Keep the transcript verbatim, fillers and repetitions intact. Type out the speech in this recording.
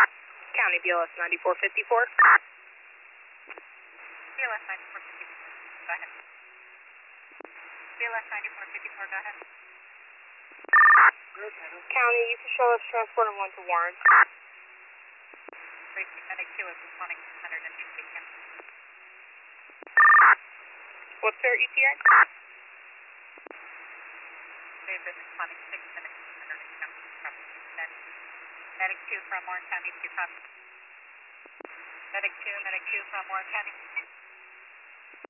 County B L S ninety-four fifty-four. B L S ninety-four fifty-four, go ahead. B L S ninety-four fifty-four, go ahead. County, you can show us transporting one to Warren. Tracy, medic two is responding to one hundred and two weekend. What's their E T A? They've been responding six minutes, one hundred and two. Medic two from Warren County to copy. Medic two, medic two from Warren County.